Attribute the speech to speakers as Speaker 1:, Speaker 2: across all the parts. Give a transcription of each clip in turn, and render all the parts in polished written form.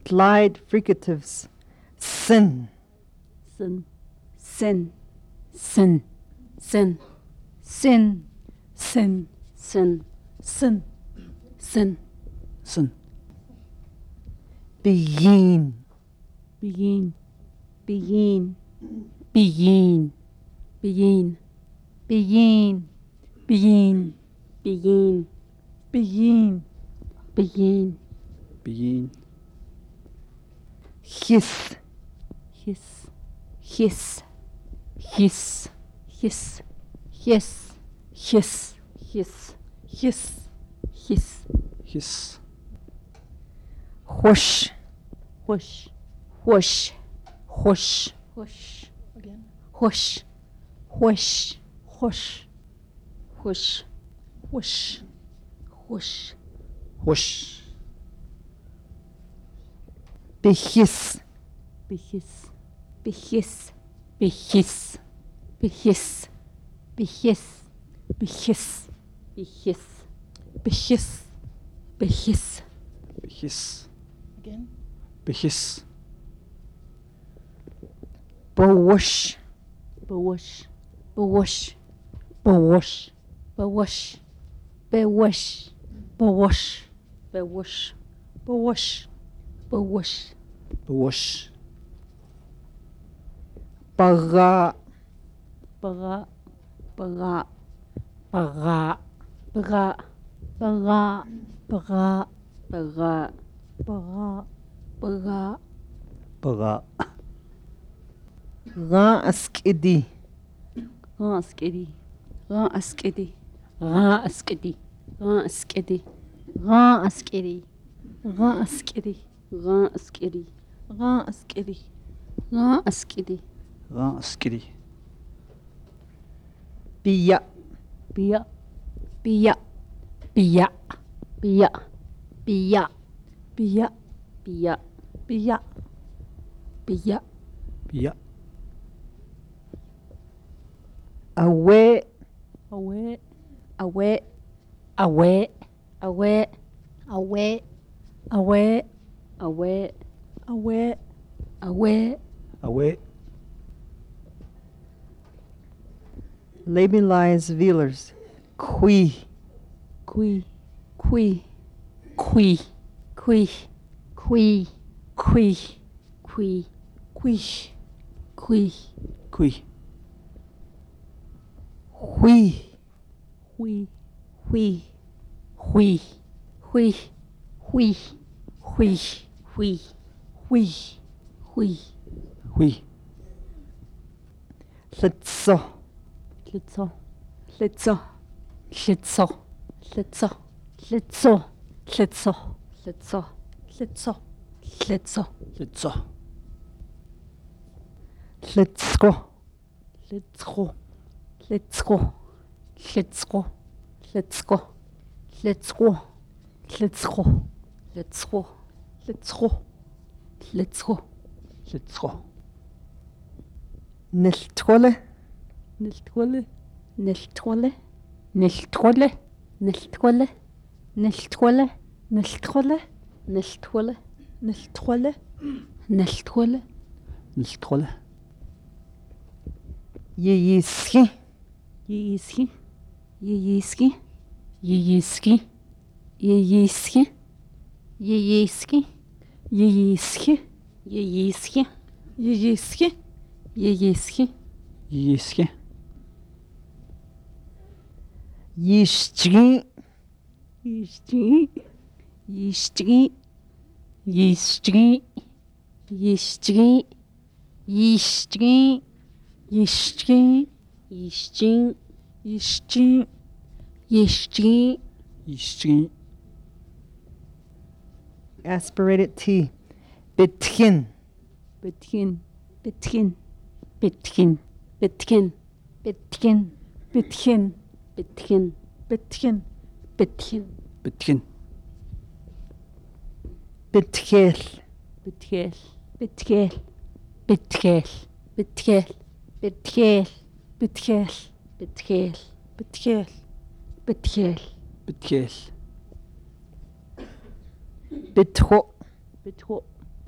Speaker 1: Implied fricatives. Sin.
Speaker 2: Sin. Sin. Sin. Sin.
Speaker 3: Sin.
Speaker 2: Sin. Sin.
Speaker 3: Sin.
Speaker 2: Sin.
Speaker 4: Sin.
Speaker 1: Begin.
Speaker 2: Begin. Begin. Begin. Begin.
Speaker 3: Begin.
Speaker 2: Begin. Begin.
Speaker 3: Begin.
Speaker 2: Begin.
Speaker 4: Begin.
Speaker 1: Hiss.
Speaker 2: Hiss. Hiss. Hiss. Hiss.
Speaker 3: Hiss.
Speaker 2: Hiss. Hiss.
Speaker 3: Hiss.
Speaker 2: Hiss.
Speaker 4: Hiss.
Speaker 1: Whoosh.
Speaker 2: Whoosh. Whoosh. Whoosh.
Speaker 3: Whoosh. Again.
Speaker 2: Whoosh. Whoosh.
Speaker 3: Whoosh.
Speaker 2: Whoosh.
Speaker 3: Whoosh.
Speaker 2: Whoosh.
Speaker 4: Whoosh.
Speaker 1: Behiss.
Speaker 2: Behiss. Behiss. Behiss. Behiss.
Speaker 3: Behiss.
Speaker 2: Behiss. Behiss.
Speaker 3: Behiss.
Speaker 2: Behiss.
Speaker 4: Behiss.
Speaker 3: Again.
Speaker 4: Behiss.
Speaker 1: Bewoosh.
Speaker 2: Bewoosh. Bewoosh. Bewoosh. Bewoosh. Bewoosh.
Speaker 3: Bewoosh.
Speaker 2: Bewoosh.
Speaker 3: Bewoosh.
Speaker 2: Bewoosh.
Speaker 4: Bewoosh.
Speaker 1: Bara.
Speaker 2: Bara. Bara. Bara. Bara. Bara.
Speaker 3: Bara.
Speaker 2: Bara.
Speaker 3: Bara.
Speaker 2: Bara.
Speaker 4: Bara.
Speaker 1: Ra askidi.
Speaker 2: Raskedi. Raskedi. Raskedi. Raskedi.
Speaker 3: Ra askeri.
Speaker 2: Raskedi. Raskedi.
Speaker 3: Ra askeri.
Speaker 2: Raskedi.
Speaker 4: Ra skitty.
Speaker 1: Bia.
Speaker 2: Bia. Bia. Bia. Bia.
Speaker 3: Bia.
Speaker 2: Bia. Bia.
Speaker 3: Bia.
Speaker 2: Bia.
Speaker 4: Yeah.
Speaker 1: Away.
Speaker 2: Away. Away. Away. Away.
Speaker 3: Away.
Speaker 2: Away. Away.
Speaker 3: Away.
Speaker 2: Away.
Speaker 4: Away.
Speaker 1: Labelized vealers. Qui.
Speaker 2: Qui. Qui. Qui. Qui.
Speaker 3: Qui.
Speaker 2: Qui. Qui.
Speaker 3: Quish.
Speaker 2: Qui.
Speaker 4: Qui.
Speaker 1: Hui.
Speaker 2: Hui.
Speaker 3: Hui.
Speaker 2: Hui.
Speaker 3: Hui. Hui.
Speaker 2: Hui. Hui.
Speaker 3: Hui.
Speaker 2: Hui.
Speaker 4: Hui.
Speaker 1: Litso.
Speaker 2: Litso. Litso. Litso. Litso.
Speaker 3: Litso.
Speaker 2: Litso. Litso.
Speaker 3: Litso.
Speaker 2: Litso.
Speaker 4: Litso.
Speaker 1: Litsko.
Speaker 2: Litsko. Litsko. Litsko. Litsko.
Speaker 3: Litsko.
Speaker 2: Litsko. Litsko.
Speaker 3: Litsko.
Speaker 2: Litsko.
Speaker 4: Litsko.
Speaker 1: Niltwole.
Speaker 2: Niltwolle. Niltwolle. Niltwolle. Niltwolle.
Speaker 3: Niltwolle.
Speaker 2: Niltwolle. Niltwolle.
Speaker 3: Niltwolle.
Speaker 2: Niltwolle.
Speaker 4: Niltwolle.
Speaker 1: Yiyiski.
Speaker 2: Yiyiski. Yiyiski. Yiyiski. Yiyiski.
Speaker 3: Yiyiski.
Speaker 2: Yiyiski. Yiyiski.
Speaker 3: Yiyiski.
Speaker 2: Yiyiski.
Speaker 4: Yiske.
Speaker 1: Yishchgi.
Speaker 2: Yishti. Yishti. Yishti. Yishti.
Speaker 3: Yishti.
Speaker 2: Yishti. Yishti.
Speaker 3: Yishti.
Speaker 2: Yishti.
Speaker 4: Yishki.
Speaker 1: Aspirated T. Bitkin.
Speaker 2: Bitkin. Bitkin. Bitkin. Bitkin.
Speaker 3: Bitkin.
Speaker 2: Bitkin. Bitkin.
Speaker 3: Bitkin.
Speaker 2: Bitkin.
Speaker 4: Bitkin.
Speaker 1: Bitkel.
Speaker 2: Bitkel. Bitkel. Bitkel. Bitkel.
Speaker 3: Bitkel.
Speaker 2: Bitkel. Bitkel.
Speaker 3: Bitkel.
Speaker 2: Bitkel.
Speaker 4: Bitkel.
Speaker 1: Bitro.
Speaker 2: Bitro.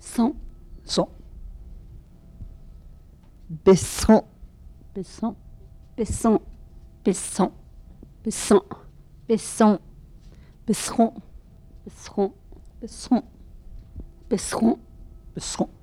Speaker 2: Son.
Speaker 4: Son.
Speaker 1: Besson.
Speaker 2: Besson. Besson. Besson. Besson.
Speaker 3: Besson.
Speaker 2: Besseron. Besseron. Besseron. Besseron.
Speaker 4: Besseron.